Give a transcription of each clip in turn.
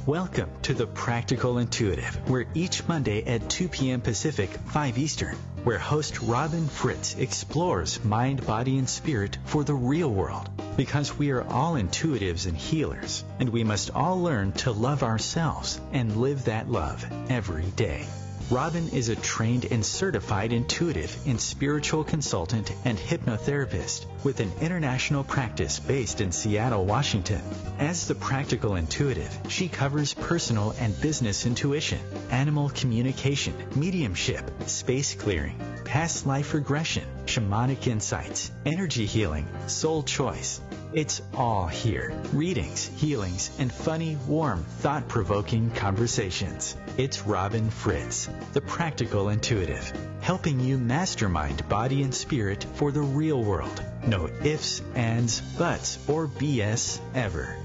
Welcome to The Practical Intuitive, where each Monday at 2 p.m. Pacific, 5 Eastern, where host Robin Fritz explores mind, body, and spirit for the real world. Because we are all intuitives and healers, and we must all learn to love ourselves and live that love every day. Robin is a trained and certified intuitive and spiritual consultant and hypnotherapist with an international practice based in Seattle, Washington. As the Practical Intuitive, she covers personal and business intuition, animal communication, mediumship, space clearing, past life regression, shamanic insights, energy healing, soul choice. It's all here. Readings, healings, and funny, warm, thought-provoking conversations. It's Robin Fritz, the Practical Intuitive, helping you mastermind body and spirit for the real world. No ifs, ands, buts, or BS ever.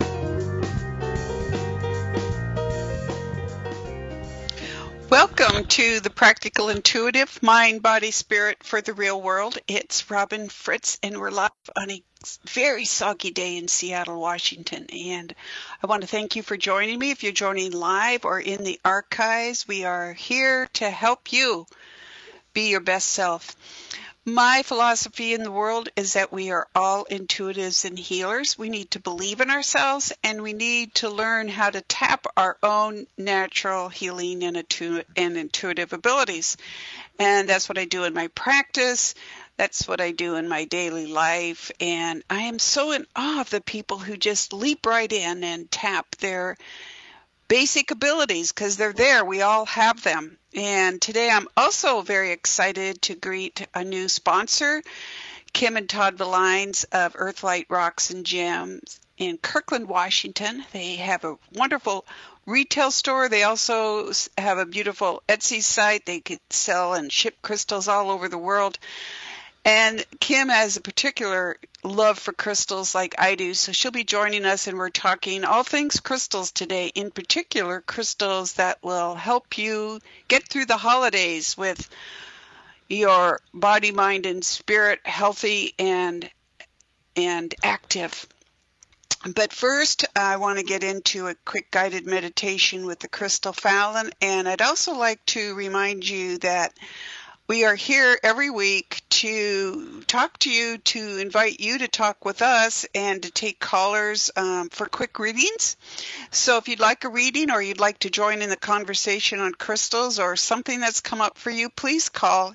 Welcome to the Practical Intuitive, Mind, Body, Spirit for the Real World. It's Robin Fritz, and we're live on a very soggy day in Seattle, Washington. And I want to thank you for joining me. If you're joining live or in the archives, we are here to help you be your best self. My philosophy in the world is that we are all intuitives and healers. We need to believe in ourselves, and we need to learn how to tap our own natural healing and intuitive abilities. And that's what I do in my practice. That's what I do in my daily life. And I am so in awe of the people who just leap right in and tap their basic abilities because they're there. We all have them. And today I'm also very excited to greet a new sponsor, Kim and Todd Valines of Earthlight Rocks and Gems in Kirkland, Washington. They have a wonderful retail store. They also have a beautiful Etsy site. They could sell and ship crystals all over the world. And Kim has a particular love for crystals like I do, so she'll be joining us, and we're talking all things crystals today, in particular crystals that will help you get through the holidays with your body, mind, and spirit healthy and active. But first, I want to get into a quick guided meditation with the Crystal Fallon, and I'd also like to remind you that we are here every week to talk to you, to invite you to talk with us, and to take callers for quick readings. So if you'd like a reading or you'd like to join in the conversation on crystals or something that's come up for you, please call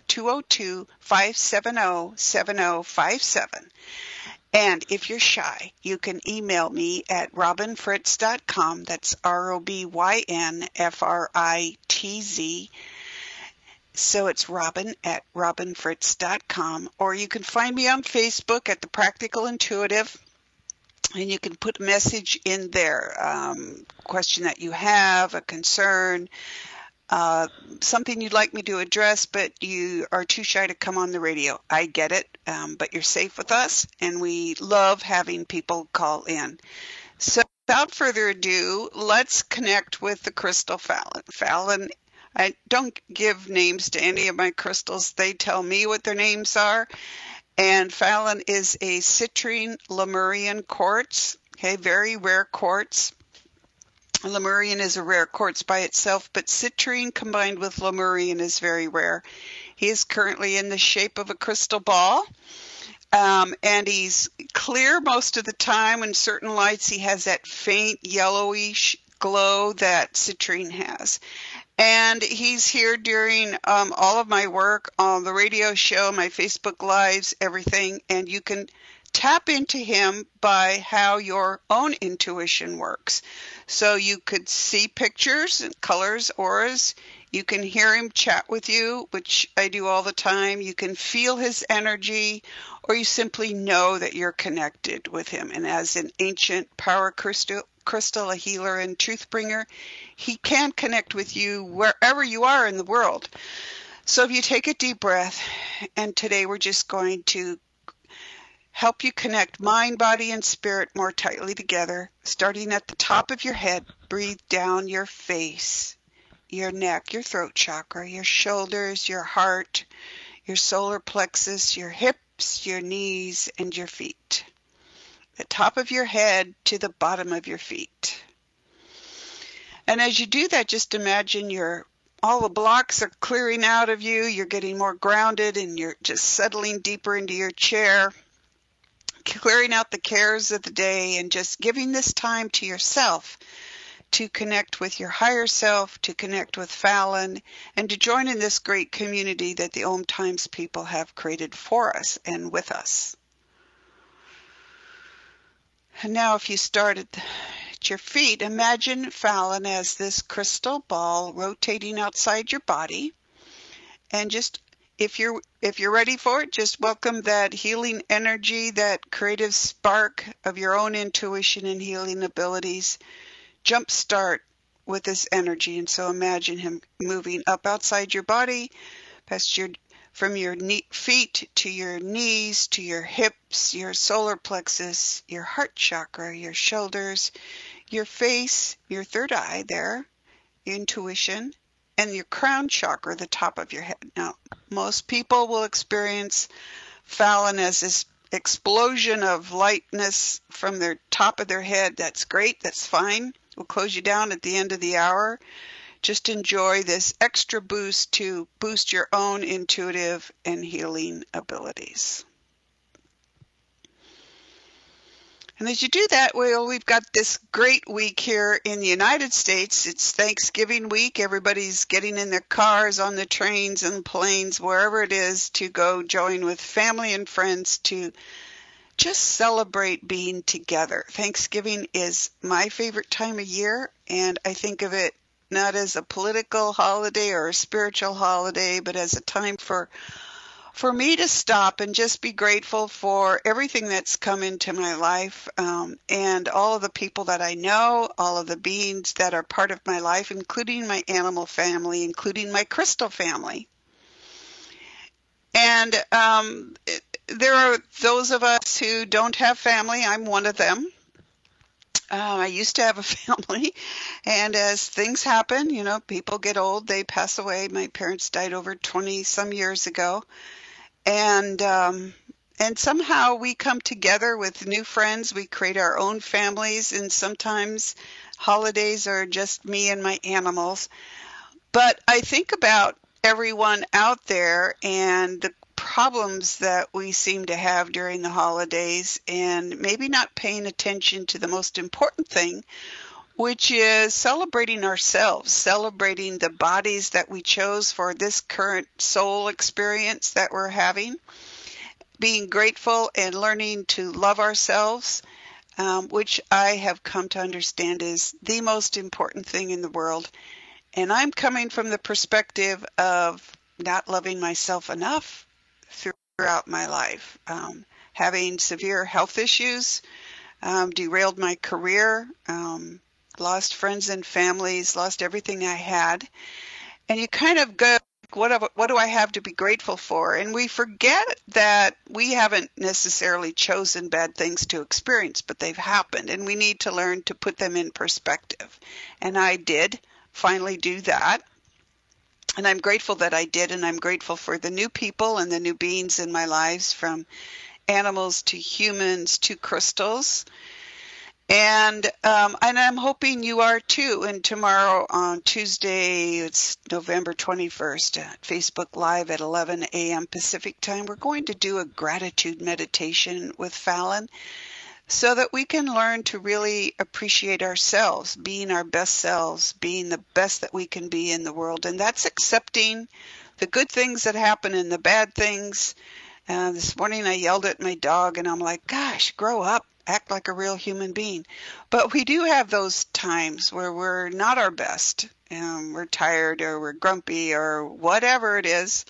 202-570-7057. And if you're shy, you can email me at robinfritz.com. That's ROBYNFRITZ. So it's Robin at robinfritz.com, or you can find me on Facebook at The Practical Intuitive, and you can put a message in there, question that you have, a concern, something you'd like me to address, but you are too shy to come on the radio. I get it, but you're safe with us, and we love having people call in. So without further ado, let's connect with the Crystal Fallon. Fallon, I don't give names to any of my crystals. They tell me what their names are. And Fallon is a citrine Lemurian quartz, okay, very rare quartz. Lemurian is a rare quartz by itself, but citrine combined with Lemurian is very rare. He is currently in the shape of a crystal ball, and he's clear most of the time. In certain lights, he has that faint yellowish glow that citrine has. And he's here during all of my work on the radio show, my Facebook Lives, everything. And you can tap into him by how your own intuition works. So you could see pictures and colors, auras. You can hear him chat with you, which I do all the time. You can feel his energy, or you simply know that you're connected with him. And as an ancient power crystal, a healer and truth bringer, he can connect with you wherever you are in the world. So if you take a deep breath, and today we're just going to help you connect mind, body, and spirit more tightly together, starting at the top of your head. Breathe down your face, your neck, your throat chakra, your shoulders, your heart, your solar plexus, your hips, your knees, and your feet. The top of your head to the bottom of your feet. And as you do that, just imagine all the blocks are clearing out of you. You're getting more grounded and you're just settling deeper into your chair, clearing out the cares of the day and just giving this time to yourself to connect with your higher self, to connect with Fallon, and to join in this great community that the Om Times people have created for us and with us. And now if you start at your feet, imagine Fallon as this crystal ball rotating outside your body. And just, if you're ready for it, just welcome that healing energy, that creative spark of your own intuition and healing abilities. Jumpstart with this energy. And so imagine him moving up outside your body, from your feet to your knees, to your hips, your solar plexus, your heart chakra, your shoulders, your face, your third eye there, intuition, and your crown chakra, the top of your head. Now, most people will experience Fallon as this explosion of lightness from their top of their head. That's great. That's fine. We'll close you down at the end of the hour. Just enjoy this extra boost to boost your own intuitive and healing abilities. And as you do that, well, we've got this great week here in the United States. It's Thanksgiving week. Everybody's getting in their cars, on the trains and planes, wherever it is, to go join with family and friends to just celebrate being together. Thanksgiving is my favorite time of year, and I think of it not as a political holiday or a spiritual holiday, but as a time for me to stop and just be grateful for everything that's come into my life, and all of the people that I know, all of the beings that are part of my life, including my animal family, including my crystal family. And there are those of us who don't have family. I'm one of them. I used to have a family, and as things happen, people get old, they pass away. My parents died over 20-some years ago, and somehow we come together with new friends. We create our own families, and sometimes holidays are just me and my animals. But I think about everyone out there and the problems that we seem to have during the holidays, and maybe not paying attention to the most important thing, which is celebrating ourselves, celebrating the bodies that we chose for this current soul experience that we're having, being grateful and learning to love ourselves, which I have come to understand is the most important thing in the world. And I'm coming from the perspective of not loving myself enough throughout my life, having severe health issues, derailed my career, lost friends and families, lost everything I had. And you kind of go, what do I have to be grateful for? And we forget that we haven't necessarily chosen bad things to experience, but they've happened, and we need to learn to put them in perspective. And I did finally do that. And I'm grateful that I did, and I'm grateful for the new people and the new beings in my lives, from animals to humans to crystals. And I'm hoping you are too. And tomorrow on Tuesday, it's November 21st, at Facebook Live at 11 a.m. Pacific time, we're going to do a gratitude meditation with Fallon, so that we can learn to really appreciate ourselves, being our best selves, being the best that we can be in the world. And that's accepting the good things that happen and the bad things. This morning I yelled at my dog, and I'm like, gosh, grow up, act like a real human being. But we do have those times where we're not our best, and we're tired or we're grumpy or whatever it is.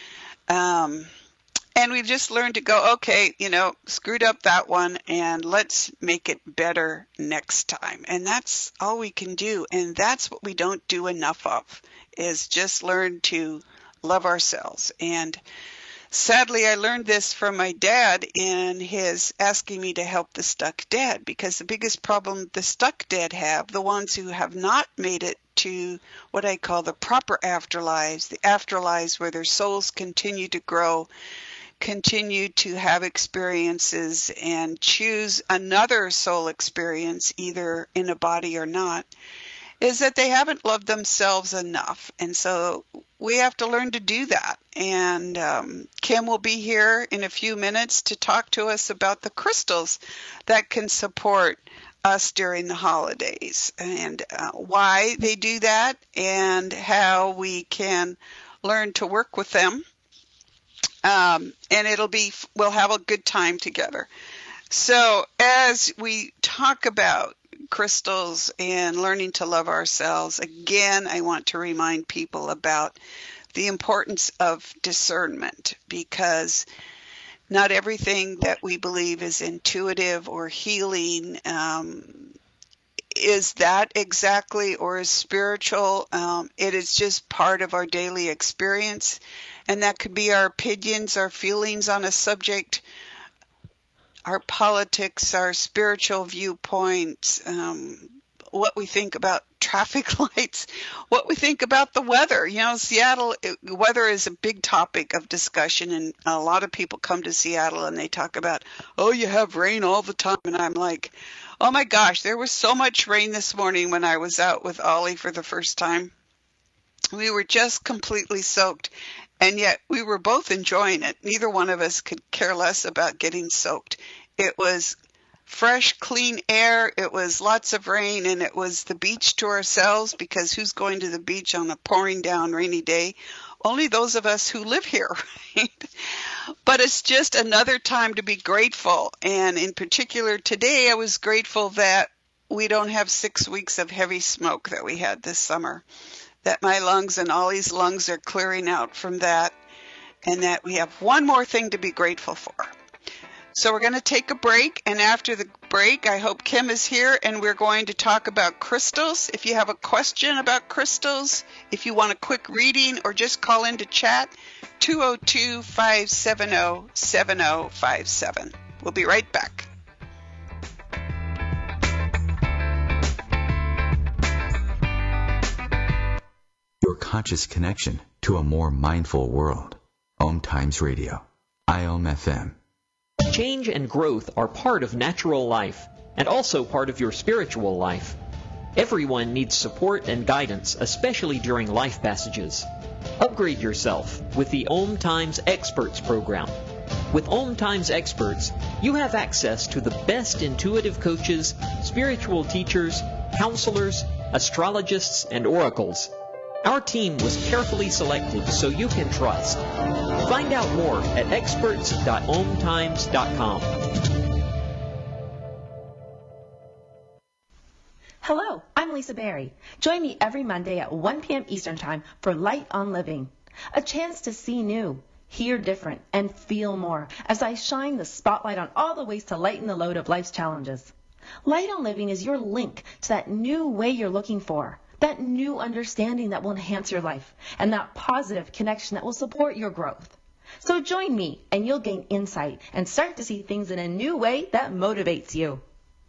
And we've just learned to go, okay, screwed up that one, and let's make it better next time. And that's all we can do. And that's what we don't do enough of, is just learn to love ourselves. And sadly, I learned this from my dad in his asking me to help the stuck dead, because the biggest problem the stuck dead have, the ones who have not made it to what I call the proper afterlives, the afterlives where their souls continue to grow, continue to have experiences and choose another soul experience, either in a body or not. is that they haven't loved themselves enough. And so we have to learn to do that. And Kim will be here in a few minutes to talk to us about the crystals that can support us during the holidays and why they do that and how we can learn to work with them. And we'll have a good time together. So as we talk about crystals and learning to love ourselves, again, I want to remind people about the importance of discernment, because not everything that we believe is intuitive or healing is that exactly, or is spiritual. It is just part of our daily experience, and that could be our opinions, our feelings on a subject, our politics, our spiritual viewpoints, what we think about traffic lights, what we think about the weather. You know, Seattle, weather is a big topic of discussion, and a lot of people come to Seattle and they talk about, oh, you have rain all the time. And I'm like, oh my gosh, there was so much rain this morning when I was out with Ollie for the first time. We were just completely soaked, and yet we were both enjoying it. Neither one of us could care less about getting soaked. It was fresh, clean air. It was lots of rain, and it was the beach to ourselves, because who's going to the beach on a pouring down rainy day? Only those of us who live here, right? But it's just another time to be grateful. And in particular, today I was grateful that we don't have 6 weeks of heavy smoke that we had this summer, that my lungs and Ollie's lungs are clearing out from that, and that we have one more thing to be grateful for. So we're going to take a break, and after the break, I hope Kim is here, and we're going to talk about crystals. If you have a question about crystals, if you want a quick reading, or just call in to chat, 202-570-7057. We'll be right back. Your conscious connection to a more mindful world. Om Times Radio. IOM FM. Change and growth are part of natural life, and also part of your spiritual life. Everyone needs support and guidance, especially during life passages. Upgrade yourself with the Om Times Experts program. With Om Times Experts, you have access to the best intuitive coaches, spiritual teachers, counselors, astrologists, and oracles. Our team was carefully selected so you can trust. Find out more at experts.omtimes.com. Hello, I'm Lisa Berry. Join me every Monday at 1 p.m. Eastern Time for Light on Living, a chance to see new, hear different, and feel more as I shine the spotlight on all the ways to lighten the load of life's challenges. Light on Living is your link to that new way you're looking for, that new understanding that will enhance your life, and that positive connection that will support your growth. So join me, and you'll gain insight and start to see things in a new way that motivates you.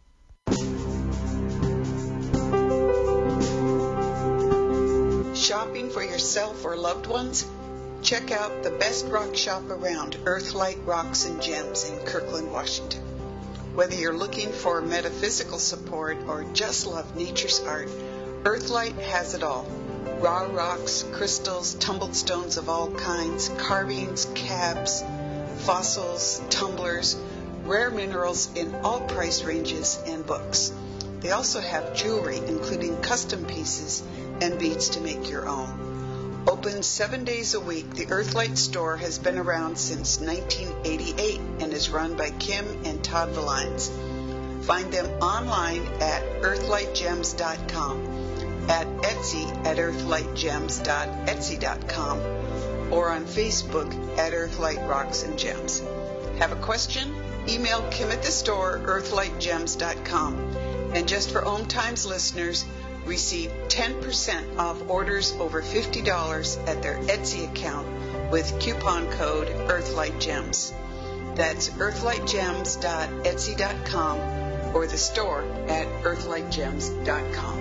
Shopping for yourself or loved ones? Check out the best rock shop around, Earthlight Rocks and Gems in Kirkland, Washington. Whether you're looking for metaphysical support or just love nature's art, Earthlight has it all. Raw rocks, crystals, tumbled stones of all kinds, carvings, cabs, fossils, tumblers, rare minerals in all price ranges, and books. They also have jewelry, including custom pieces and beads to make your own. Open 7 days a week, the Earthlight store has been around since 1988 and is run by Kim and Todd Valines. Find them online at earthlightgems.com, at Etsy at earthlightgems.etsy.com, or on Facebook at Earthlight Rocks and Gems. Have a question? Email Kim at the store, earthlightgems.com. And just for Om Times listeners, receive 10% off orders over $50 at their Etsy account with coupon code EarthlightGems. That's earthlightgems.etsy.com or the store at earthlightgems.com.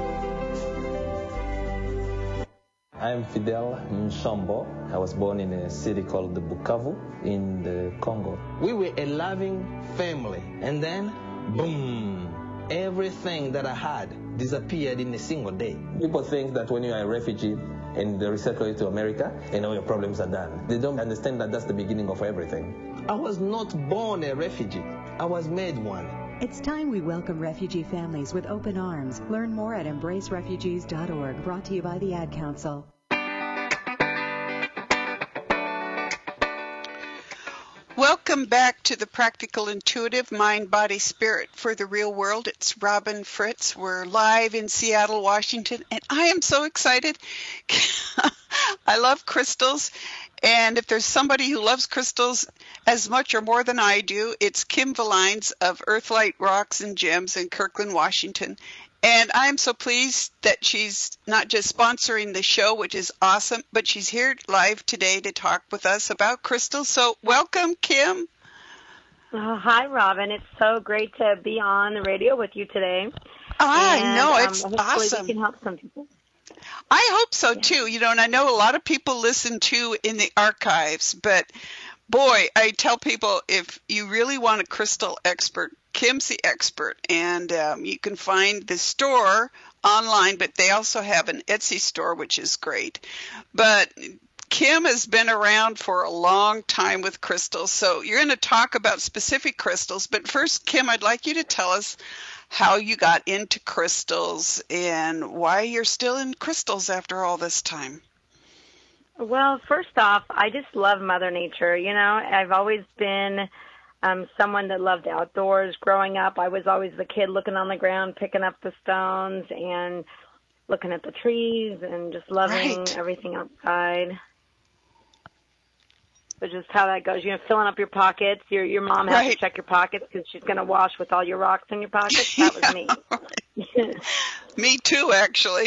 I'm Fidel Nsombo. I was born in a city called the Bukavu in the Congo. We were a loving family, and then, boom, everything that I had disappeared in a single day. People think that when you are a refugee and they resettle you to America and all your problems are done. They don't understand that that's the beginning of everything. I was not born a refugee. I was made one. It's time we welcome refugee families with open arms. Learn more at embracerefugees.org, brought to you by the Ad Council. Welcome back to the Practical Intuitive Mind, Body, Spirit for the Real World. It's Robin Fritz. We're live in Seattle, Washington, and I am so excited. I love crystals, and if there's somebody who loves crystals as much or more than I do, it's Kim Vallines of Earthlight Rocks and Gems in Kirkland, Washington. And I'm so pleased that she's not just sponsoring the show, which is awesome, but she's here live today to talk with us about crystals. So welcome, Kim. Hi, Robin. It's so great to be on the radio with you today. I know. It's hopefully awesome. We can help some people. I hope so, too. You know, and I know a lot of people listen to in the archives, but boy, I tell people if you really want a crystal expert, Kim's the expert, and you can find the store online, but they also have an Etsy store, which is great. But Kim has been around for a long time with crystals, so you're going to talk about specific crystals. But first, Kim, I'd like you to tell us how you got into crystals and why you're still in crystals after all this time. Well, first off, I just love Mother Nature. You know, I've always been someone that loved outdoors. Growing up, I was always the kid looking on the ground, picking up the stones and looking at the trees and just loving everything outside. So just how that goes, you know, filling up your pockets. Your mom has to check your pockets because she's going to wash with all your rocks in your pockets. That was me. Me too, actually.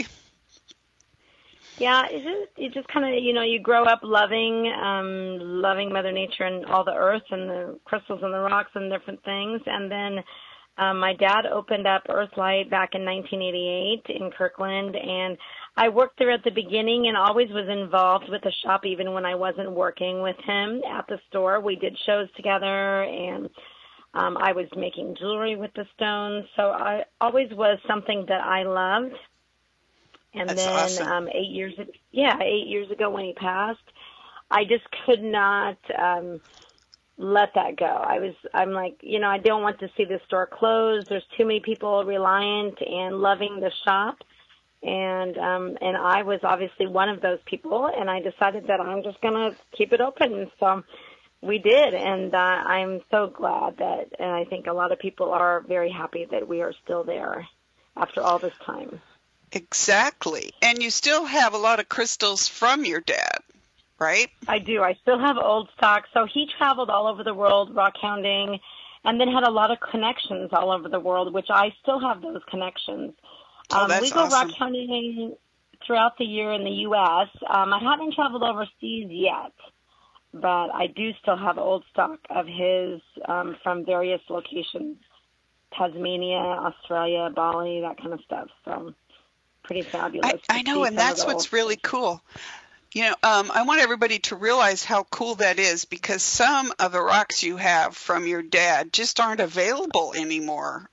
Yeah, it just kind of, you know, you grow up loving Mother Nature and all the earth and the crystals and the rocks and different things. And then my dad opened up Earthlight back in 1988 in Kirkland, and I worked there at the beginning and always was involved with the shop even when I wasn't working with him at the store. We did shows together, and I was making jewelry with the stones. So I always was something that I loved. And That's then awesome. 8 years ago when he passed, I just could not let that go. I'm like, you know, I don't want to see the store close. There's too many people reliant and loving the shop. And I was obviously one of those people, and I decided that I'm just going to keep it open. And so we did, and I'm so glad that, and I think a lot of people are very happy that we are still there after all this time. Exactly. And you still have a lot of crystals from your dad, right? I do. I still have old stock. So he traveled all over the world rock hounding and then had a lot of connections all over the world, which I still have those connections. That's we go awesome. rock hounding throughout the year in the U.S. I haven't traveled overseas yet, but I do still have old stock of his from various locations, Tasmania, Australia, Bali, that kind of stuff. So pretty fabulous. I know, and that's what's really cool. You know, I want everybody to realize how cool that is, because some of the rocks you have from your dad just aren't available anymore.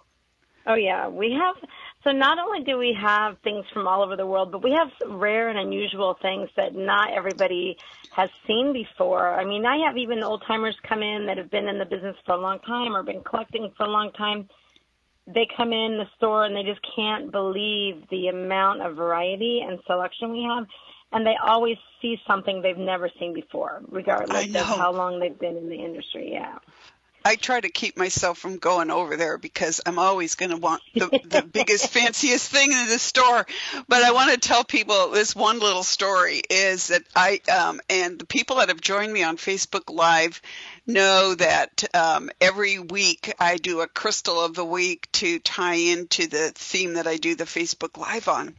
Oh, yeah. We have, so not only do we have things from all over the world, but we have some rare and unusual things that not everybody has seen before. I mean, I have even old-timers come in that have been in the business for a long time or been collecting for a long time. They come in the store and they just can't believe the amount of variety and selection we have. And they always see something they've never seen before, regardless of how long they've been in the industry. Yeah. I try to keep myself from going over there because I'm always going to want the biggest, fanciest thing in the store. But I want to tell people this one little story is that and the people that have joined me on Facebook Live know that every week I do a crystal of the week to tie into the theme that I do the Facebook Live on.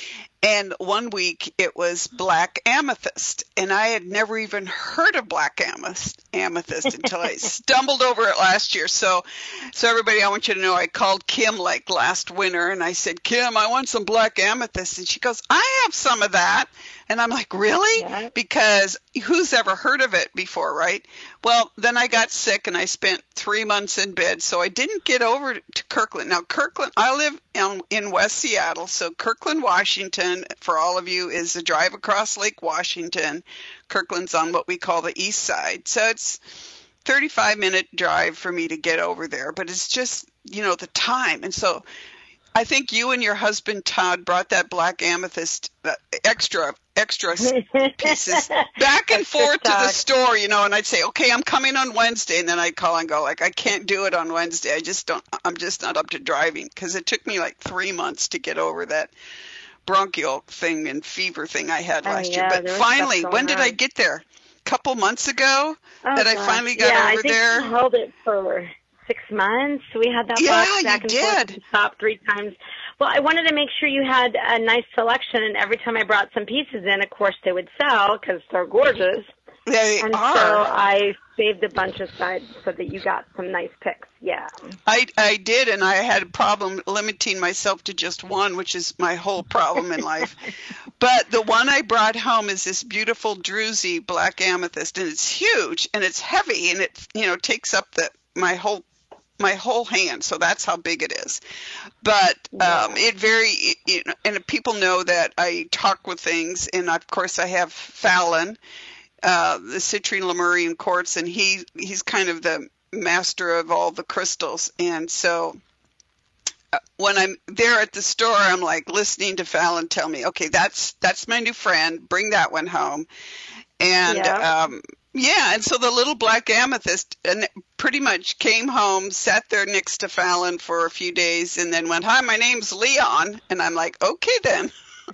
And one week it was black amethyst, and I had never even heard of black amethyst until I stumbled over it last year. So everybody, I want you to know I called Kim like last winter, and I said, Kim, I want some black amethyst. And she goes, I have some of that. And I'm like, really? Yeah. Because who's ever heard of it before, right? Well, then I got sick and I spent 3 months in bed, so I didn't get over to Kirkland. Now, Kirkland, I live in West Seattle, so Kirkland, Washington, for all of you, is a drive across Lake Washington. Kirkland's on what we call the east side. So it's 35-minute drive for me to get over there, but it's just, the time. And so I think you and your husband, Todd, brought that black amethyst extra pieces back and forth to the store, and I'd say, okay, I'm coming on Wednesday. And then I'd call and go like, I can't do it on Wednesday. I'm just not up to driving, because it took me like 3 months to get over that bronchial thing and fever thing I had last year. But finally, when did I get there? A couple months ago I finally got over there. I think you held it for 6 months. We had that box back and forth to shop 3 times. Well, I wanted to make sure you had a nice selection, and every time I brought some pieces in, of course, they would sell because they're gorgeous. They are. So I saved a bunch aside so that you got some nice picks. Yeah. I did, and I had a problem limiting myself to just one, which is my whole problem in life. But the one I brought home is this beautiful Druzy black amethyst, and it's huge, and it's heavy, and it takes up my whole hand, so that's how big it is. But and people know that I talk with things, and of course I have Fallon, the citrine lemurian quartz, and he's kind of the master of all the crystals. And so when I'm there at the store, I'm like listening to Fallon tell me, okay, that's my new friend, bring that one home. And and so the little black amethyst pretty much came home, sat there next to Fallon for a few days, and then went, hi, my name's Leon. And I'm like, okay, then.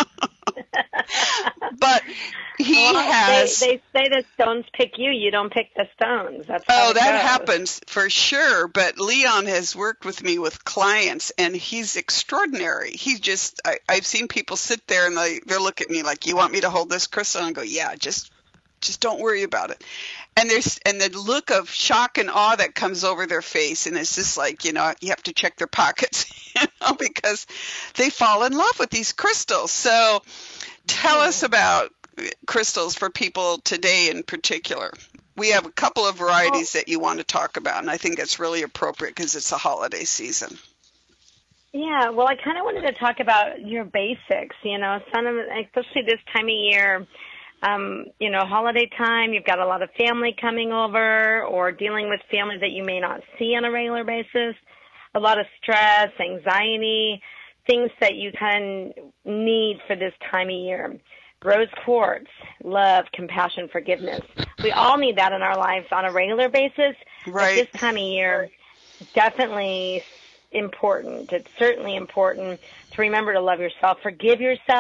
But they say the stones pick you. You don't pick the stones. That happens for sure. But Leon has worked with me with clients, and he's extraordinary. I've seen people sit there and they look at me like, you want me to hold this crystal? And I go, yeah, just don't worry about it. And the look of shock and awe that comes over their face, and it's just like, you have to check their pockets, because they fall in love with these crystals. So tell us about crystals for people today in particular. We have a couple of varieties that you want to talk about, and I think it's really appropriate because it's a holiday season. Yeah, well, I kind of wanted to talk about your basics, especially this time of year. Holiday time, you've got a lot of family coming over or dealing with family that you may not see on a regular basis, a lot of stress, anxiety, things that you kind of need for this time of year. Rose quartz, love, compassion, forgiveness. We all need that in our lives on a regular basis. Right. But this time of year, definitely important. It's certainly important to remember to love yourself, forgive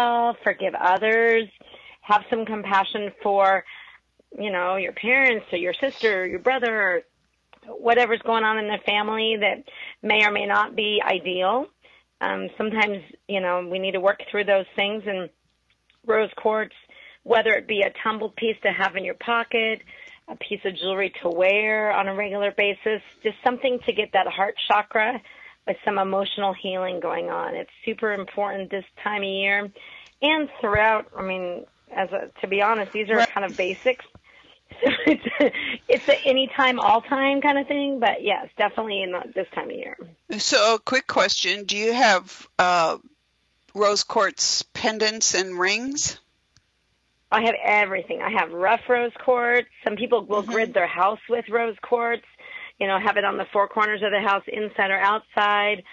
others, have some compassion for, your parents or your sister or your brother or whatever's going on in the family that may or may not be ideal. Sometimes, we need to work through those things, and rose quartz, whether it be a tumbled piece to have in your pocket, a piece of jewelry to wear on a regular basis, just something to get that heart chakra with some emotional healing going on. It's super important this time of year and throughout. To be honest, these are kind of basics. So it's an anytime, all time kind of thing, but yes, definitely in this time of year. So a quick question. Do you have rose quartz pendants and rings? I have everything. I have rough rose quartz. Some people will grid their house with rose quartz, have it on the four corners of the house, inside or outside.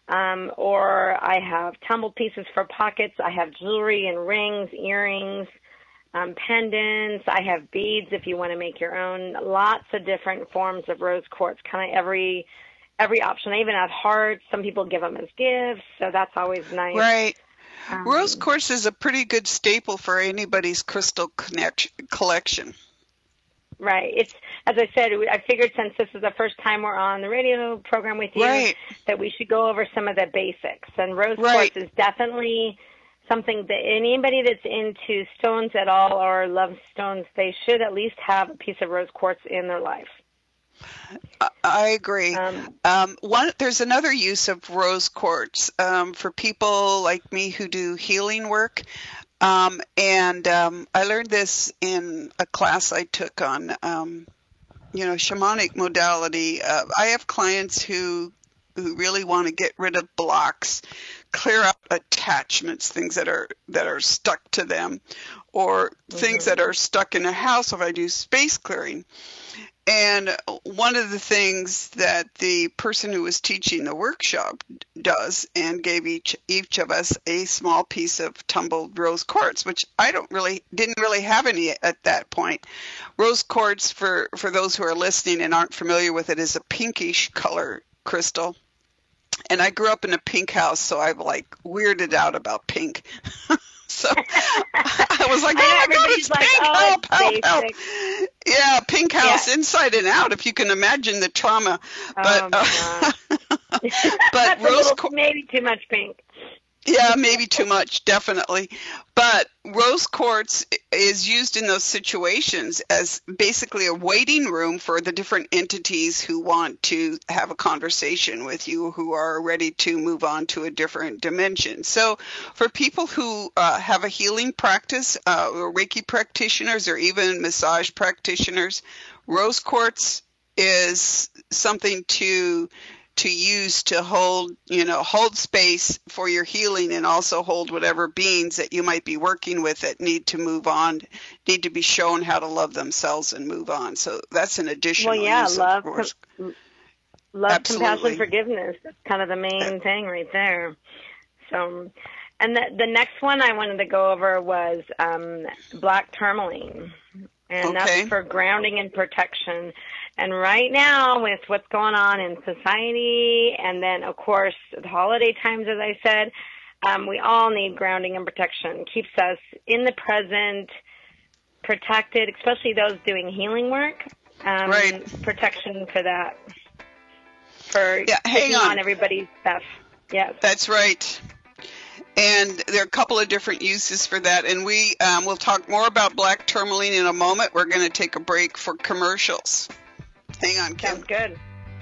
Or I have tumbled pieces for pockets. I have jewelry and rings, earrings, pendants. I have beads if you want to make your own. Lots of different forms of rose quartz, kind of every option. I even have hearts. Some people give them as gifts, so that's always nice. Right. Rose quartz is a pretty good staple for anybody's crystal collection. Right. It's, as I said, I figured since this is the first time we're on the radio program with you, that we should go over some of the basics. And rose quartz is definitely something that anybody that's into stones at all or loves stones, they should at least have a piece of rose quartz in their life. I agree. There's another use of rose quartz for people like me who do healing work. I learned this in a class I took on, shamanic modality. I have clients who really want to get rid of blocks, clear up attachments, things that are stuck to them, or things that are stuck in a house if I do space clearing. And one of the things that the person who was teaching the workshop does, and gave each of us a small piece of tumbled rose quartz, which I didn't really have any at that point. Rose quartz, for those who are listening and aren't familiar with it, is a pinkish color crystal. And I grew up in a pink house, so I'm weirded out about pink. So I was like, oh my God, it's pink, help. Yeah, pink house, inside and out, if you can imagine the trauma. But, but rose quartz, maybe too much pink. Yeah, maybe too much, definitely. But rose quartz is used in those situations as basically a waiting room for the different entities who want to have a conversation with you, who are ready to move on to a different dimension. So for people who have a healing practice, or Reiki practitioners, or even massage practitioners, rose quartz is something to use to hold space for your healing, and also hold whatever beings that you might be working with that need to move on, need to be shown how to love themselves and move on. So that's an additional use love, of course. Love, compassion, forgiveness. That's kind of the main thing right there. So, and the next one I wanted to go over was black tourmaline, and that's for grounding and protection. And right now, with what's going on in society, and then, of course, the holiday times, as I said, we all need grounding and protection. Keeps us in the present, protected, especially those doing healing work. Protection for that. For taking on everybody's stuff. Yes. That's right. And there are a couple of different uses for that. And we'll talk more about black tourmaline in a moment. We're going to take a break for commercials. Hang on, Kim. Sounds good.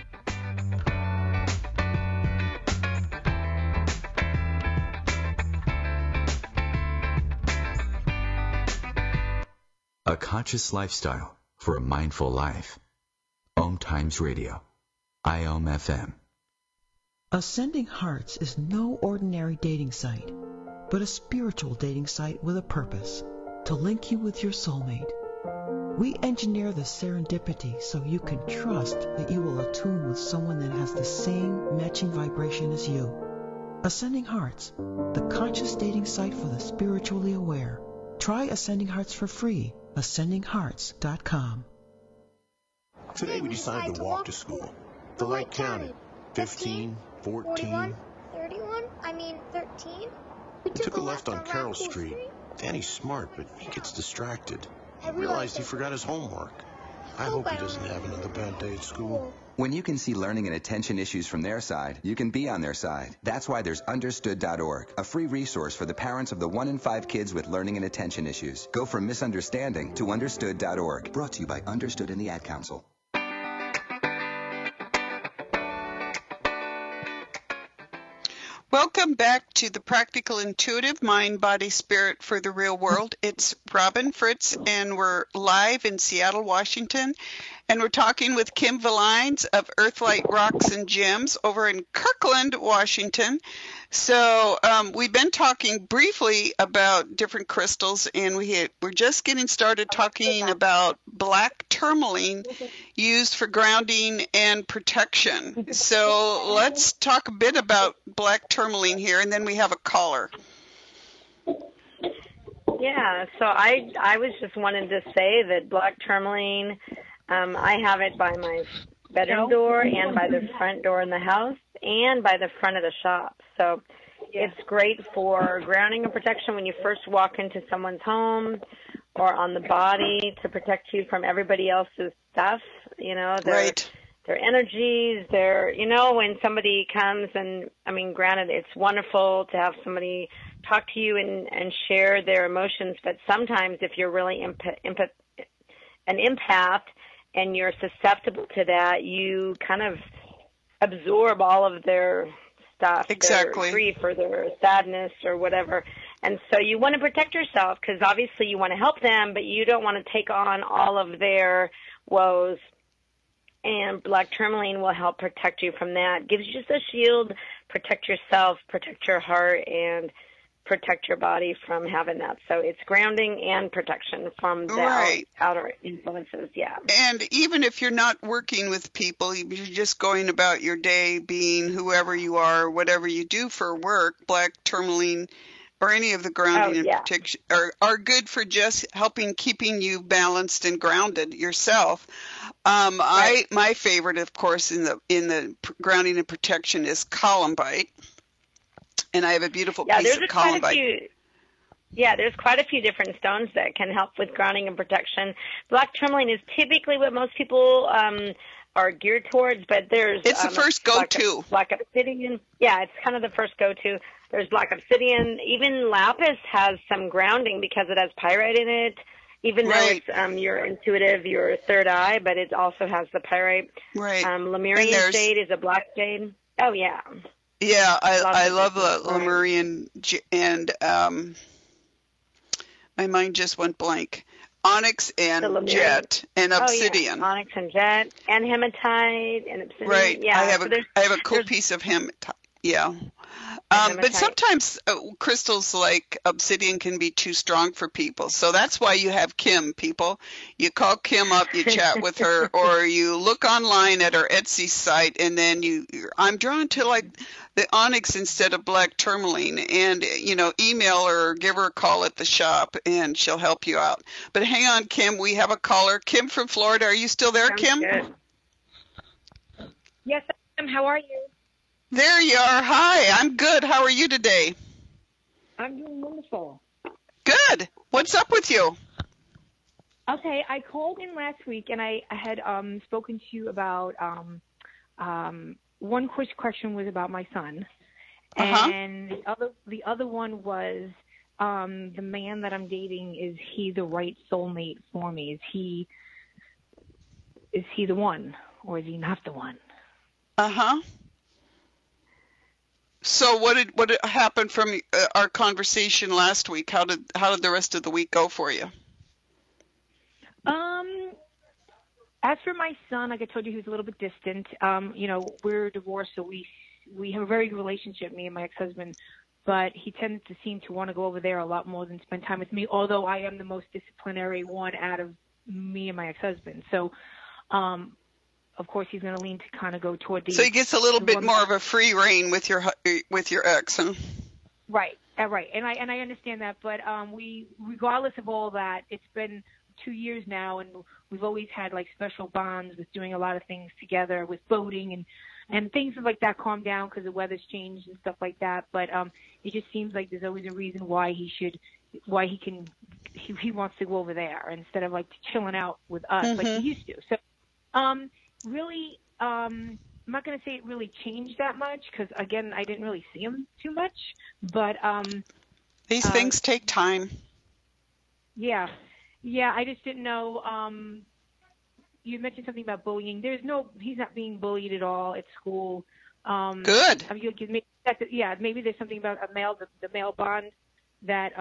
A conscious lifestyle for a mindful life. Om Times Radio. IOM FM. Ascending Hearts is no ordinary dating site, but a spiritual dating site with a purpose, to link you with your soulmate. We engineer the serendipity so you can trust that you will attune with someone that has the same matching vibration as you. Ascending Hearts, the conscious dating site for the spiritually aware. Try Ascending Hearts for free. AscendingHearts.com. Today we decided to walk to school. The light counted. 15, 14. 41, 31, 13. We took a left on Carroll Street. Danny's smart, but he gets distracted. He realized he forgot his homework. I hope he doesn't have another bad day at school. When you can see learning and attention issues from their side, you can be on their side. That's why there's Understood.org, a free resource for the parents of the 1 in 5 kids with learning and attention issues. Go from misunderstanding to Understood.org. Brought to you by Understood and the Ad Council. Welcome back to the Practical Intuitive Mind, Body, Spirit for the Real World. It's Robin Fritz, and we're live in Seattle, Washington. And we're talking with Kim Villines of Earthlight Rocks and Gems over in Kirkland, Washington. So we've been talking briefly about different crystals, and we're just getting started talking about black tourmaline used for grounding and protection. So let's talk a bit about black tourmaline here, and then we have a caller. Yeah, so I was just wanting to say that black tourmaline, I have it by my bedroom door and by the front door in the house and by the front of the shop. So it's great for grounding and protection when you first walk into someone's home or on the body, to protect you from everybody else's stuff, their energies, when somebody comes, and granted, it's wonderful to have somebody talk to you and share their emotions, but sometimes if you're really an empath and you're susceptible to that, you kind of absorb all of their stuff, exactly, their grief or their sadness or whatever. And so you want to protect yourself because obviously you want to help them, but you don't want to take on all of their woes. And black tourmaline will help protect you from that. Gives you just a shield, protect yourself, protect your heart, and protect your body from having that. So it's grounding and protection from the outer influences, yeah. And even if you're not working with people, you're just going about your day being whoever you are, whatever you do for work, black tourmaline or any of the grounding and protection are good for just helping keeping you balanced and grounded yourself. My favorite, of course, in the grounding and protection is columbite. And I have a beautiful piece of columbite. There's quite a few different stones that can help with grounding and protection. Black tourmaline is typically what most people are geared towards, but it's the first go-to. Black obsidian, it's kind of the first go-to. There's black obsidian. Even lapis has some grounding because it has pyrite in it. Even though it's your intuitive, your third eye, but it also has the pyrite. Right. Lemurian jade is a black jade. Oh yeah. Yeah, I love the Lemurian, and my mind just went blank. Onyx and jet and obsidian. Yeah. Onyx and jet and hematite and obsidian. Right. Yeah. I have a cool piece of hematite. Yeah. But sometimes crystals like obsidian can be too strong for people. So that's why you have Kim, people. You call Kim up, you chat with her, or you look online at her Etsy site, and then I'm drawn to like the onyx instead of black tourmaline, and email her or give her a call at the shop, and she'll help you out. But hang on, Kim, we have a caller. Kim from Florida. Are you still there, Kim? Good. Yes, I am. How are you? There you are. Hi, I'm good. How are you today? I'm doing wonderful. Good. What's up with you? Okay, I called in last week and I had spoken to you about one question was about my son, and the other one was the man that I'm dating, is he the right soulmate for me? Is he the one, or is he not the one? So what happened from our conversation last week? How did the rest of the week go for you? As for my son, like I told you, he was a little bit distant. We're divorced, so we have a very good relationship, me and my ex-husband, but he tends to seem to want to go over there a lot more than spend time with me, although I am the most disciplinary one out of me and my ex-husband. So, of course, he's going to lean to kind of go toward the. So he gets a little bit more of a free reign with your ex, huh? Right, and I understand that, but we, regardless of all that, it's been 2 years now, and we've always had like special bonds with doing a lot of things together, with boating and things like that. Calm down because the weather's changed and stuff like that. But it just seems like there's always a reason why he wants to go over there instead of like chilling out with us like he used to. So. Really, I'm not going to say it really changed that much because, again, I didn't really see him too much. But these things take time. Yeah, I just didn't know. You mentioned something about bullying. He's not being bullied at all at school. Good. I mean, maybe there's something about the male bond that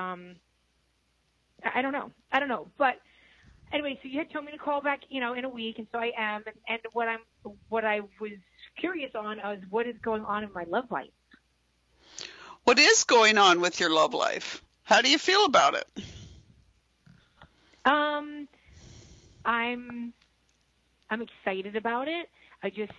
I don't know, but. Anyway, so you had told me to call back, in a week, and so I am. And what I was curious on is what is going on in my love life. What is going on with your love life? How do you feel about it? I'm excited about it. I just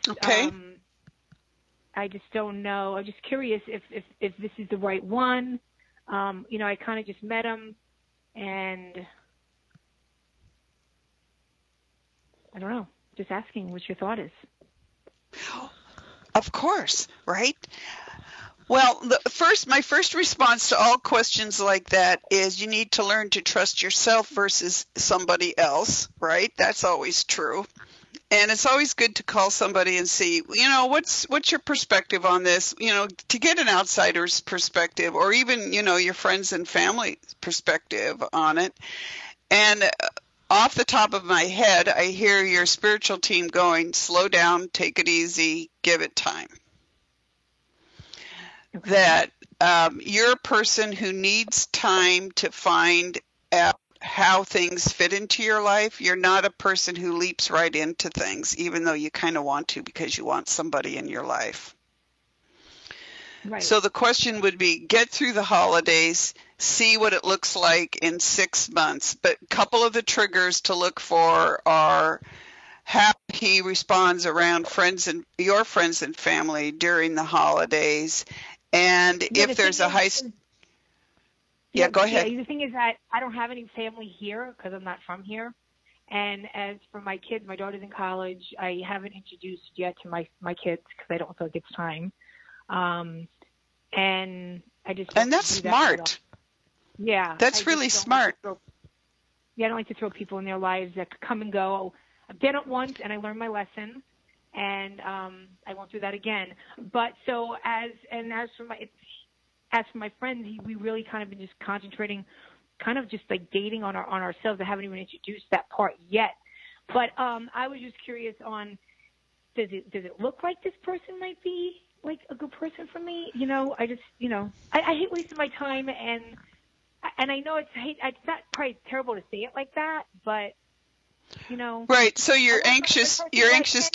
don't know. I'm just curious if this is the right one. I kind of just met him, and. I don't know. Just asking what your thought is. Of course, right? Well, my first response to all questions like that is you need to learn to trust yourself versus somebody else, right? That's always true. And it's always good to call somebody and see, what's your perspective on this, to get an outsider's perspective, or even, your friends and family perspective on it. And off the top of my head, I hear your spiritual team going, slow down, take it easy, give it time. that you're a person who needs time to find out how things fit into your life. You're not a person who leaps right into things, even though you kind of want to because you want somebody in your life. Right. So the question would be, get through the holidays, see what it looks like in 6 months. But a couple of the triggers to look for are how he responds around your friends and family during the holidays. And if there's a high... Yeah, go ahead. Yeah, the thing is that I don't have any family here because I'm not from here. And as for my kids, my daughter's in college. I haven't introduced yet to my kids because I don't feel like it's time. And I just... And that's smart. Yeah. That's really smart. I don't like to throw people in their lives that come and go. I've done it once and I learned my lesson. And I won't do that again. But so as for my friends, we really kind of been just concentrating, kind of just like dating on ourselves. I haven't even introduced that part yet. But I was just curious on, does it look like this person might be like a good person for me? I just, I hate wasting my time, and I know it's not probably terrible to say it like that, but Right. So you're anxious to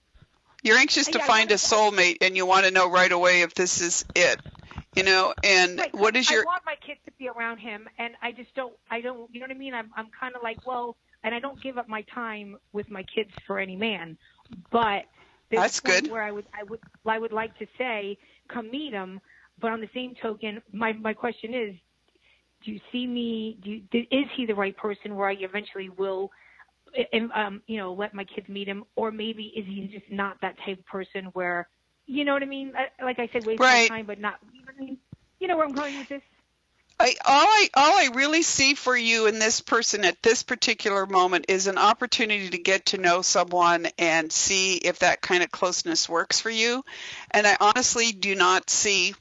find a soulmate, and you want to know right away if this is it. And right. What is your... I want my kids to be around him, and I don't, you know what I mean? I'm kind of like, well, and I don't give up my time with my kids for any man, but there's that's a point good. where I would like to say, come meet him, but on the same token, my question is, do you see me, is he the right person where I eventually will, let my kids meet him, or maybe is he just not that type of person where, you know what I mean? Like I said, waste my time, but not. You know where I'm going with this? All I really see for you in this person at this particular moment is an opportunity to get to know someone and see if that kind of closeness works for you. And I honestly do not see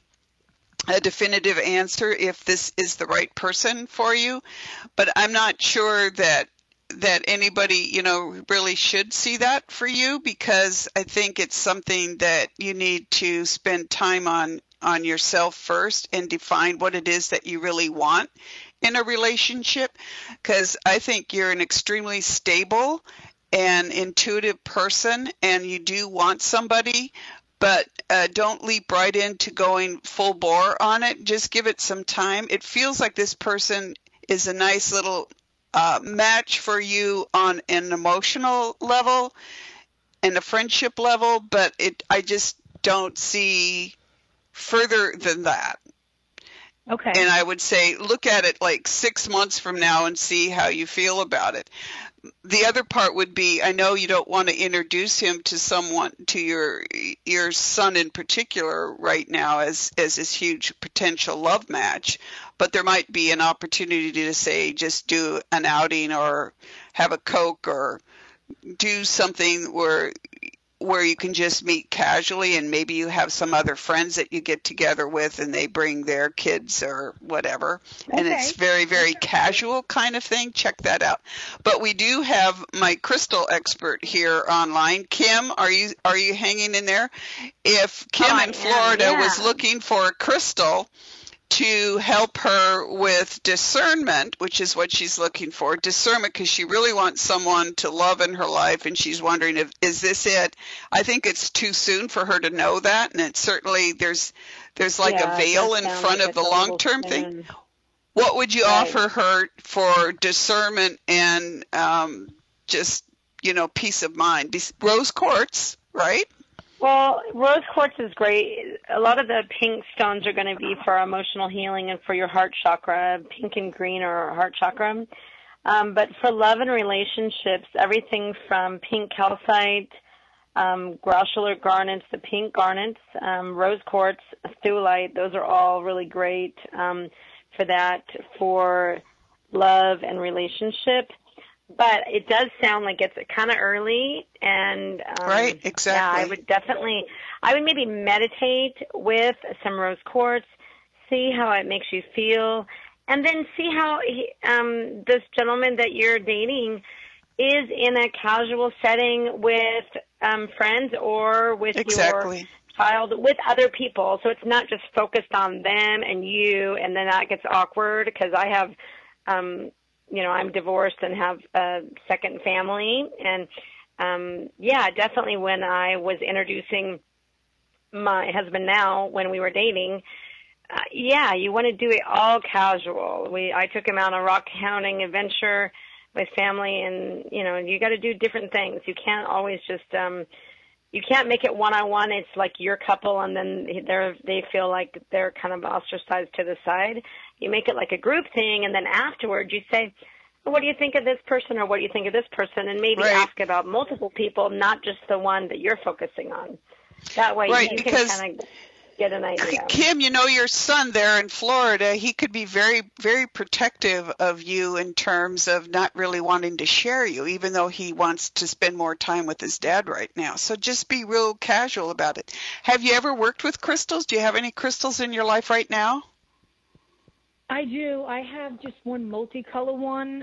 a definitive answer if this is the right person for you, but I'm not sure that anybody, really should see that for you, because I think it's something that you need to spend time on yourself first and define what it is that you really want in a relationship, because I think you're an extremely stable and intuitive person and you do want somebody, but don't leap right into going full bore on it. Just give it some time. It feels like this person is a nice little match for you on an emotional level and a friendship level, but I just don't see further than that. Okay. And I would say look at it like 6 months from now and see how you feel about it. The other part would be, I know you don't want to introduce him to someone, to your son in particular right now as this huge potential love match, but there might be an opportunity to say just do an outing or have a Coke or do something where you can just meet casually, and maybe you have some other friends that you get together with and they bring their kids or whatever. Okay. And it's very, very casual kind of thing. Check that out. But we do have my crystal expert here online. Kim, are you hanging in there? If Kim in Florida was looking for a crystal to help her with discernment, which is what she's looking for, discernment, because she really wants someone to love in her life, and she's wondering is this it? I think it's too soon for her to know that, and it's certainly there's like a veil in front of the long-term thing. What would you offer her for discernment and just peace of mind? Rose quartz, right? Well, rose quartz is great. A lot of the pink stones are going to be for emotional healing and for your heart chakra. Pink and green are heart chakra. But for love and relationships, everything from pink calcite, grossular garnets, the pink garnets, rose quartz, thulite, those are all really great for that, for love and relationship. But it does sound like it's kind of early, and right, exactly. Yeah, I would maybe meditate with some rose quartz, see how it makes you feel, and then see how this gentleman that you're dating is in a casual setting with friends or with your child with other people, so it's not just focused on them and you, and then that gets awkward because I have, I'm divorced and have a second family, and definitely when I was introducing my husband now, when we were dating, you want to do it all casual. I took him on a rock hounding adventure with family, and you got to do different things. You can't always just you can't make it one-on-one. It's like your couple, and then they feel like they're kind of ostracized to the side. You make it like a group thing, and then afterward you say, well, what do you think of this person, or what do you think of this person, and maybe ask about multiple people, not just the one that you're focusing on. That way you can kind of get an idea. Kim, your son there in Florida, he could be very, very protective of you in terms of not really wanting to share you, even though he wants to spend more time with his dad right now. So just be real casual about it. Have you ever worked with crystals? Do you have any crystals in your life right now? I do. I have just one multicolor one.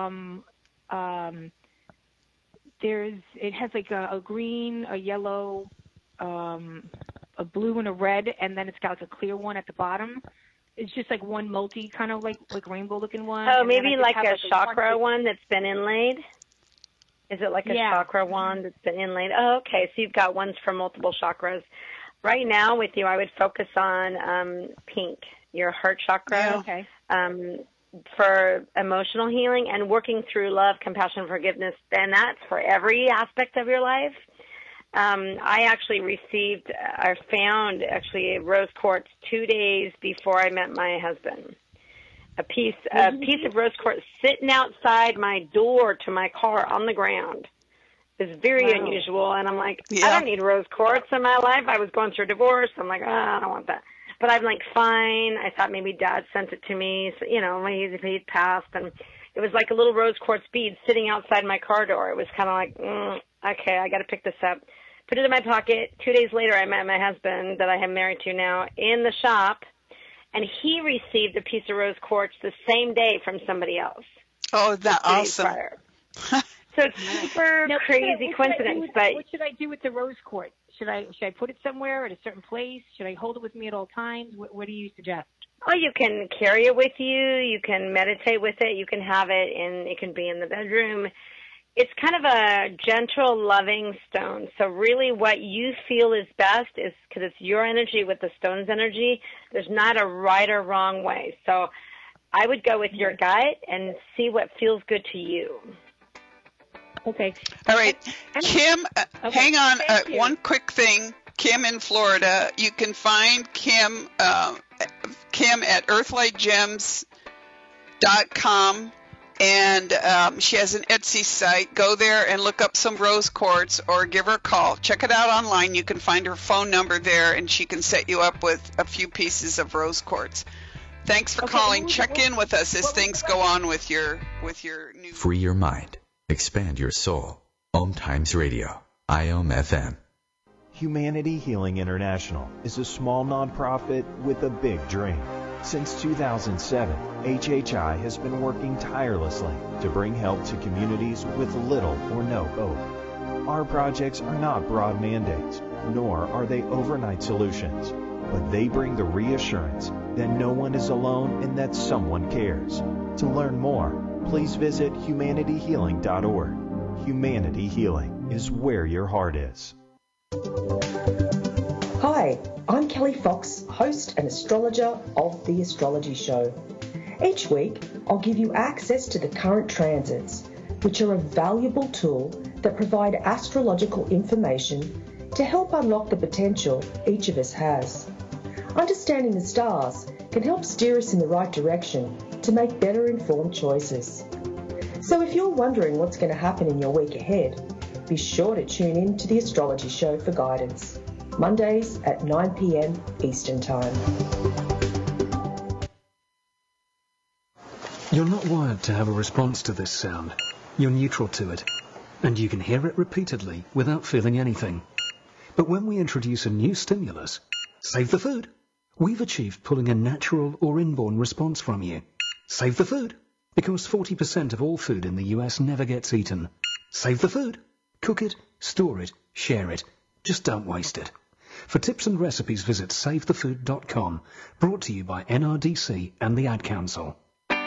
It has like a green, a yellow, a blue and a red, and then it's got like a clear one at the bottom. It's just like one multi, kind of like rainbow looking one. Oh, maybe like a chakra one that's been inlaid? Is it like a chakra one that's been inlaid? Oh, okay. So you've got ones for multiple chakras. Right now with you, I would focus on pink, your heart chakra. Yeah. Okay. For emotional healing and working through love, compassion, forgiveness, and that's for every aspect of your life. I actually found a rose quartz 2 days before I met my husband. A piece of rose quartz sitting outside my door to my car on the ground. It's very unusual, and I'm like, I don't need rose quartz in my life. I was going through a divorce. I'm like, I don't want that. But I'm like, fine. I thought maybe Dad sent it to me, so, when he'd passed, and it was like a little rose quartz bead sitting outside my car door. It was kind of like, okay, I got to pick this up. Put it in my pocket. 2 days later, I met my husband that I am married to now in the shop, and he received a piece of rose quartz the same day from somebody else. Oh, that's awesome. So it's super crazy coincidence. But what should I do with the rose quartz? Should I put it somewhere at a certain place? Should I hold it with me at all times? What do you suggest? Oh, you can carry it with you. You can meditate with it. You can have it it can be in the bedroom. It's kind of a gentle, loving stone. So really what you feel is best is because it's your energy with the stone's energy. There's not a right or wrong way. So I would go with your gut and see what feels good to you. Okay. All right. Kim, hang on. One quick thing. Kim in Florida. You can find Kim at earthlightgems.com. And she has an Etsy site. Go there and look up some rose quartz or give her a call. Check it out online. You can find her phone number there, and she can set you up with a few pieces of rose quartz. Thanks for calling. Check in with us as things go on with your new... Free your mind. Expand your soul. Om Times Radio. IOM FM. Humanity Healing International is a small nonprofit with a big dream. Since 2007, HHI has been working tirelessly to bring help to communities with little or no hope. Our projects are not broad mandates, nor are they overnight solutions, but they bring the reassurance that no one is alone and that someone cares. To learn more, please visit humanityhealing.org. Humanity Healing is where your heart is. Hi, I'm Kelly Fox, host and astrologer of The Astrology Show. Each week, I'll give you access to the current transits, which are a valuable tool that provide astrological information to help unlock the potential each of us has. Understanding the stars can help steer us in the right direction to make better informed choices. So if you're wondering what's going to happen in your week ahead, be sure to tune in to The Astrology Show for guidance. Mondays at 9 p.m. Eastern Time. You're not wired to have a response to this sound. You're neutral to it, and you can hear it repeatedly without feeling anything. But when we introduce a new stimulus, save the food, we've achieved pulling a natural or inborn response from you. Save the food, because 40% of all food in the US never gets eaten. Save the food. Cook it, store it, share it. Just don't waste it. For tips and recipes, visit SaveTheFood.com. Brought to you by NRDC and the Ad Council.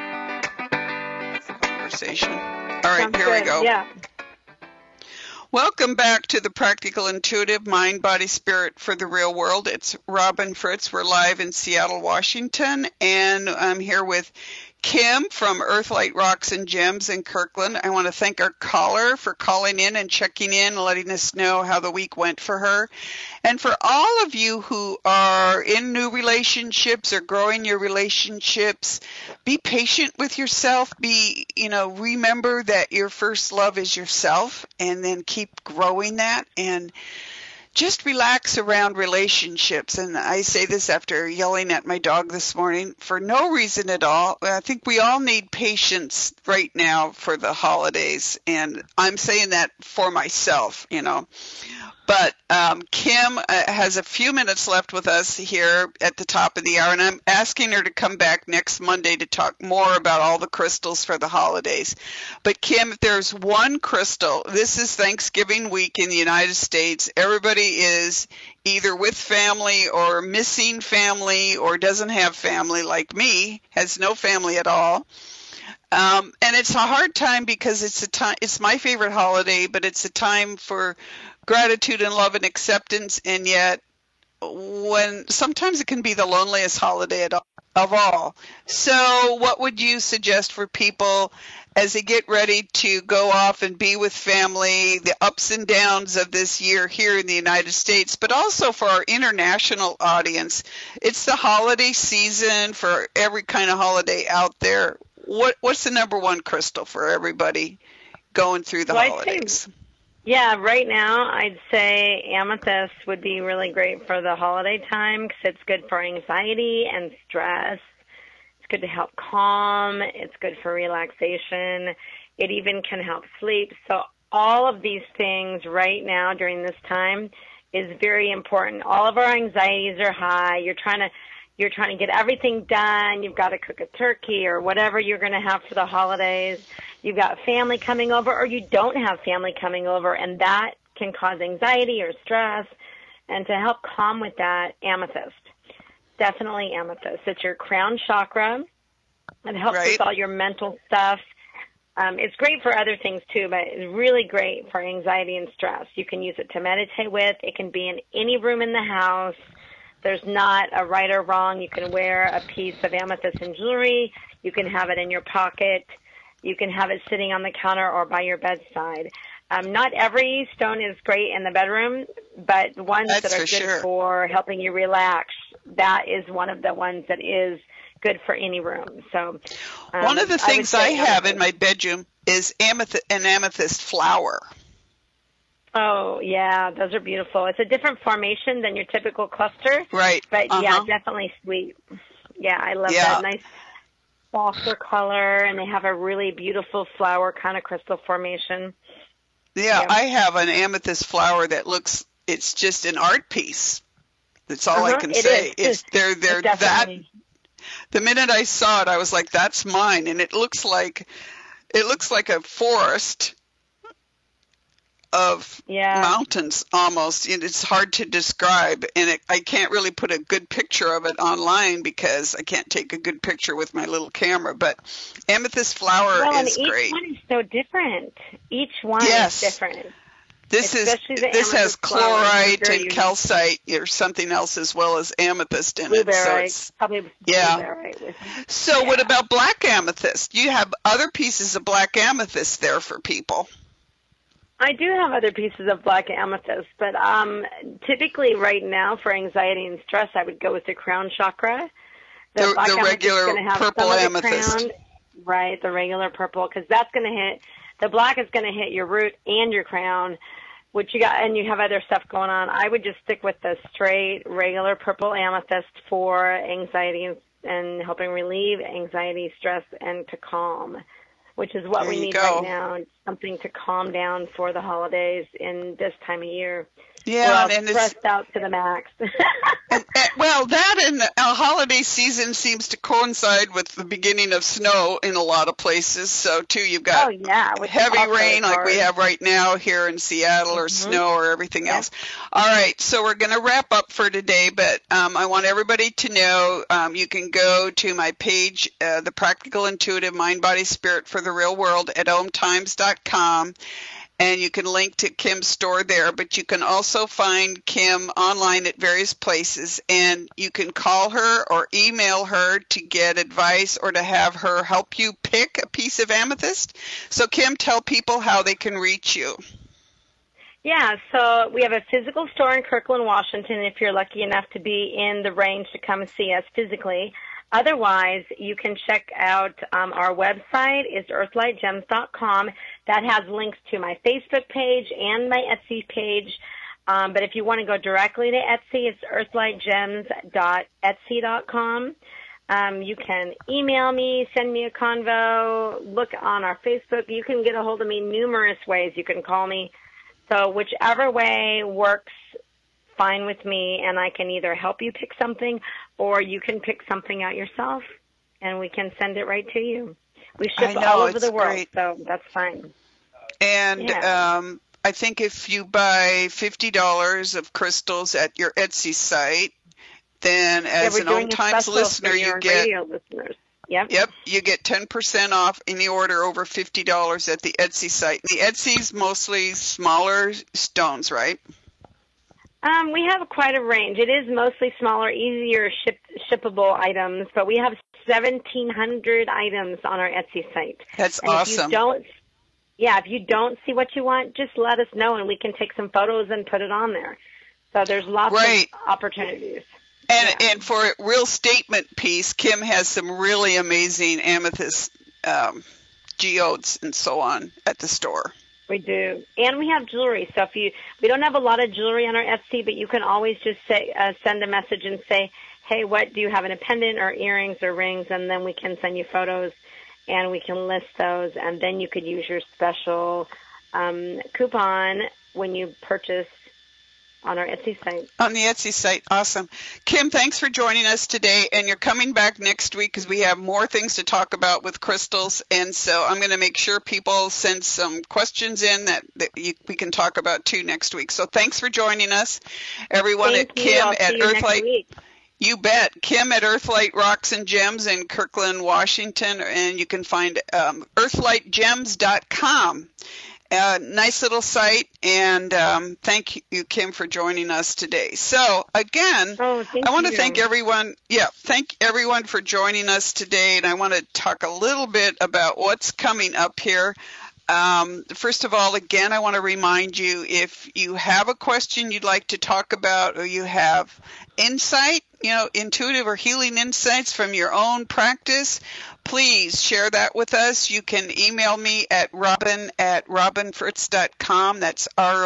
Conversation. All right, Sounds here we good. go. Yeah. Welcome back to the Practical Intuitive Mind, Body, Spirit for the Real World. It's Robin Fritz. We're live in Seattle, Washington, and I'm here with Kim from Earthlight Rocks and Gems in Kirkland. I want to thank our caller for calling in and checking in and letting us know how the week went for her. And for all of you who are in new relationships or growing your relationships, be patient with yourself. Remember that your first love is yourself, and then keep growing that, and just relax around relationships. And I say this after yelling at my dog this morning for no reason at all. I think we all need patience right now for the holidays, and I'm saying that for myself, But Kim has a few minutes left with us here at the top of the hour, and I'm asking her to come back next Monday to talk more about all the crystals for the holidays. But Kim, if there's one crystal, this is Thanksgiving week in the United States. Everybody is either with family or missing family or doesn't have family, like me, has no family at all. And it's a hard time because it's my favorite holiday, but it's a time for gratitude and love and acceptance, and yet sometimes it can be the loneliest holiday of all. So what would you suggest for people as they get ready to go off and be with family, the ups and downs of this year here in the United States, but also for our international audience? It's the holiday season for every kind of holiday out there. What's the number one crystal for everybody going through the holidays? Yeah, right now I'd say amethyst would be really great for the holiday time because it's good for anxiety and stress. It's good to help calm. It's good for relaxation. It even can help sleep. So all of these things right now during this time is very important. All of our anxieties are high. You're trying to get everything done. You've got to cook a turkey or whatever you're going to have for the holidays. You've got family coming over, or you don't have family coming over, and that can cause anxiety or stress. And to help calm with that, amethyst. Definitely amethyst. It's your crown chakra. It helps with all your mental stuff. It's great for other things too, but it's really great for anxiety and stress. You can use it to meditate with. It can be in any room in the house. There's not a right or wrong. You can wear a piece of amethyst in jewelry. You can have it in your pocket. You can have it sitting on the counter or by your bedside. Not every stone is great in the bedroom, but ones that are good for helping you relax, that is one of the ones that is good for any room. So one of the things I have in my bedroom is an amethyst flower. Oh, yeah, those are beautiful. It's a different formation than your typical cluster. Right. But, yeah, definitely sweet. Yeah, I love that. Nice softer color, and they have a really beautiful flower kind of crystal formation. Yeah, I have an amethyst flower that it's just an art piece. That's all I can say. They're that. The minute I saw it, I was like, that's mine. And it looks like a forest of mountains almost. It's hard to describe, and I can't really put a good picture of it online because I can't take a good picture with my little camera, but amethyst flower is great. Each one is so different. Each one is different. This has chlorite and calcite or something else as well as amethyst in it. So it's probably So what about black amethyst? You have other pieces of black amethyst there for people. I do have other pieces of black amethyst, but typically right now for anxiety and stress, I would go with the crown chakra. The regular purple amethyst. Right, the regular purple, because that's going to hit, the black is going to hit your root and your crown, which you got, and you have other stuff going on. I would just stick with the straight, regular purple amethyst for anxiety and helping relieve anxiety, stress, and to calm, which is what we need right now, something to calm down for the holidays in this time of year. Yeah, we're all stressed out to the max. Well, that and the holiday season seems to coincide with the beginning of snow in a lot of places. So, too, you've got heavy rain like we have right now here in Seattle, or snow, or everything else. All right, so we're going to wrap up for today, but I want everybody to know you can go to my page, The Practical Intuitive Mind, Body, Spirit for the Real World at omtimes.com. And you can link to Kim's store there, but you can also find Kim online at various places, and you can call her or email her to get advice or to have her help you pick a piece of amethyst. So, Kim, tell people how they can reach you. Yeah, so we have a physical store in Kirkland, Washington, if you're lucky enough to be in the range to come see us physically. Otherwise, you can check out our website. It's earthlightgems.com. That has links to my Facebook page and my Etsy page. But if you want to go directly to Etsy, it's earthlightgems.etsy.com. You can email me, send me a convo, look on our Facebook. You can get a hold of me numerous ways. You can call me. So whichever way works fine with me, and I can either help you pick something or you can pick something out yourself, and we can send it right to you. We ship all over the world, so that's fine. And I think if you buy $50 of crystals at your Etsy site, then as an Om Times listener, you get you get 10% off any order over $50 at the Etsy site. The Etsy's mostly smaller stones, right? We have quite a range. It is mostly smaller, easier shippable items, but we have 1,700 items on our Etsy site. That's awesome. If you don't see what you want, just let us know, and we can take some photos and put it on there. So there's lots of opportunities. And for a real statement piece, Kim has some really amazing amethyst geodes and so on at the store. We do. And we have jewelry. So we don't have a lot of jewelry on our Etsy, but you can always just send a message and say, hey, what do you have in a pendant or earrings or rings? And then we can send you photos and we can list those. And then you could use your special coupon when you purchase on our Etsy site. On the Etsy site. Awesome. Kim, thanks for joining us today. And you're coming back next week because we have more things to talk about with crystals. And so I'm going to make sure people send some questions in that we can talk about too next week. So thanks for joining us. Everyone at Kim at Earthlight. You bet. Kim at Earthlight Rocks and Gems in Kirkland, Washington. And you can find earthlightgems.com. Nice little site, and thank you, Kim, for joining us today. So, again, I want to thank everyone. Thank everyone for joining us today, and I want to talk a little bit about what's coming up here. First of all, again, I want to remind you, if you have a question you'd like to talk about, or you have insight, intuitive or healing insights from your own practice, please share that with us. You can email me at robin@robinfritz.com. That's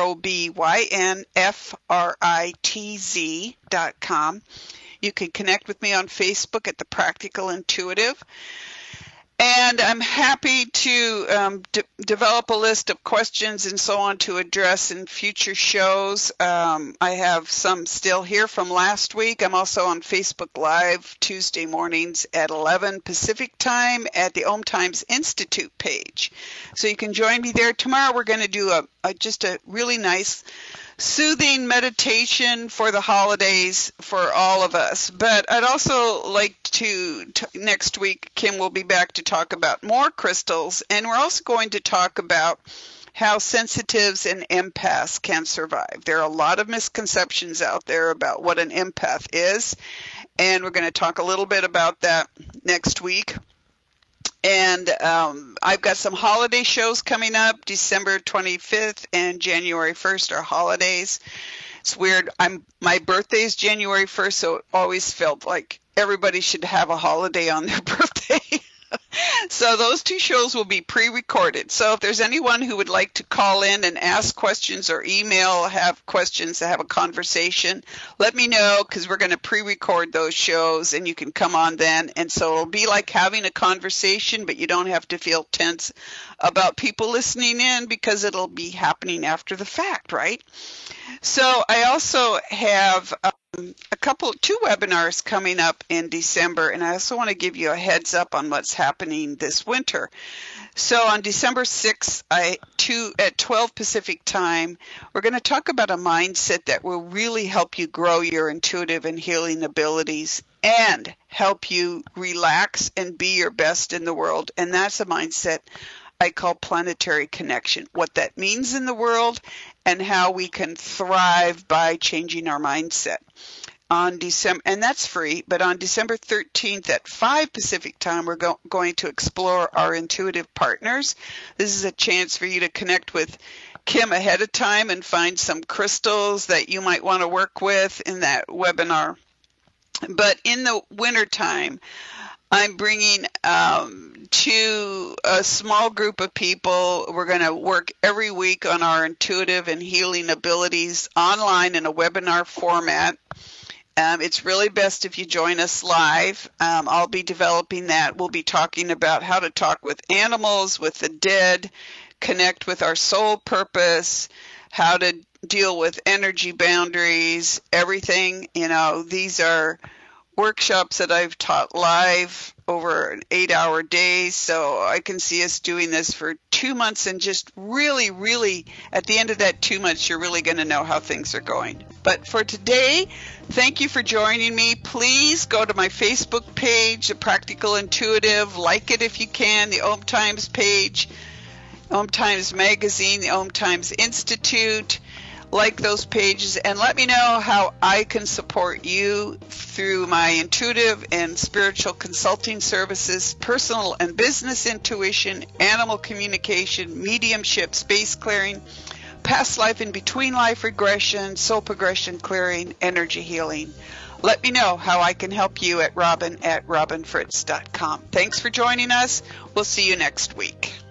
ROBYNFRITZ.com. You can connect with me on Facebook at The Practical Intuitive. And I'm happy to develop a list of questions and so on to address in future shows. I have some still here from last week. I'm also on Facebook Live Tuesday mornings at 11 Pacific Time at the Om Times Institute page. So you can join me there. Tomorrow we're going to do just a really nice soothing meditation for the holidays for all of us. But I'd also like to next week, Kim will be back to talk about more crystals, and we're also going to talk about how sensitives and empaths can survive. There are a lot of misconceptions out there about what an empath is, and we're going to talk a little bit about that next week. And I've got some holiday shows coming up. December 25th and January 1st are holidays. It's weird. My birthday is January 1st, so it always felt like everybody should have a holiday on their birthday. So those 2 shows will be pre-recorded. So if there's anyone who would like to call in and ask questions or email, have questions, to have a conversation, let me know, because we're going to pre-record those shows and you can come on then. And so it'll be like having a conversation, but you don't have to feel tense about people listening in because it'll be happening after the fact, right? So I also have 2 webinars coming up in December, and I also want to give you a heads up on what's happening this winter. So on December 6th, at 12 Pacific time, we're going to talk about a mindset that will really help you grow your intuitive and healing abilities and help you relax and be your best in the world. And that's a mindset I call planetary connection, what that means in the world and how we can thrive by changing our mindset. On December, and that's free, but on December 13th at 5 Pacific time, we're going to explore our intuitive partners. This is a chance for you to connect with Kim ahead of time and find some crystals that you might want to work with in that webinar. But in the wintertime, I'm bringing to a small group of people. We're going to work every week on our intuitive and healing abilities online in a webinar format. It's really best if you join us live. I'll be developing that. We'll be talking about how to talk with animals, with the dead, connect with our soul purpose, how to deal with energy boundaries, everything. These are workshops that I've taught live over an 8-hour day, so I can see us doing this for 2 months, and just really, really, at the end of that 2 months, you're really going to know how things are going. But for today, thank you for joining me. Please go to my Facebook page, The Practical Intuitive. Like it if you can, the Om Times page, Om Times Magazine, the Om Times Institute. Like those pages, and let me know how I can support you through my intuitive and spiritual consulting services, personal and business intuition, animal communication, mediumship, space clearing, past life and between life regression, soul progression clearing, energy healing. Let me know how I can help you at robin@robinfritz.com. Thanks for joining us. We'll see you next week.